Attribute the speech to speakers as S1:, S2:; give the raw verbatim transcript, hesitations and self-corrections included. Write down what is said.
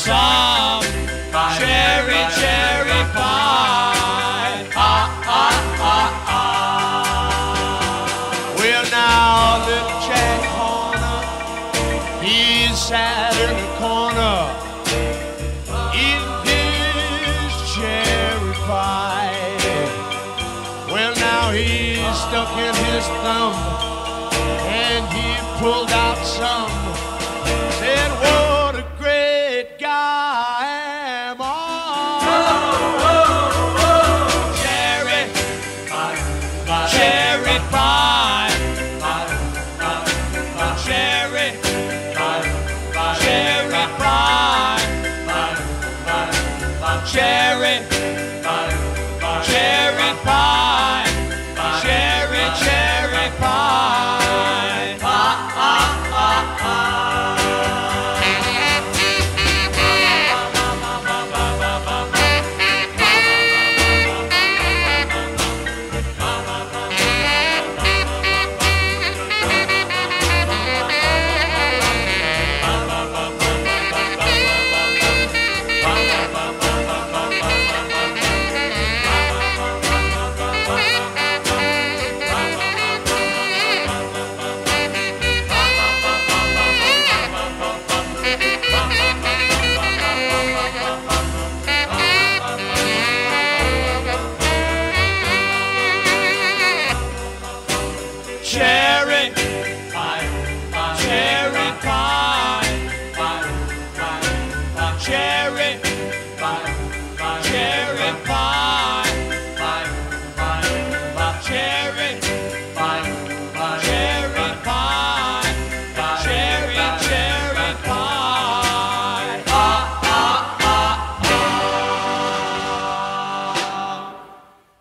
S1: some cherry, cherry pie. Ah, ah, ah, ah. Well, now, little Jack Horner, he's sat in the corner eating his cherry pie. Well, now he's stuck in his thumb and he pulled out some. Said, what a great guy am I. Oh, oh, oh. Cherry, pie, pie, cherry pie, pie, pie, pie, cherry, pie, pie, cherry pie, pie, pie, pie, cherry, pie, pie, cherry pie, cherry, cherry pie. Ah, ah, ah, ah. Cherry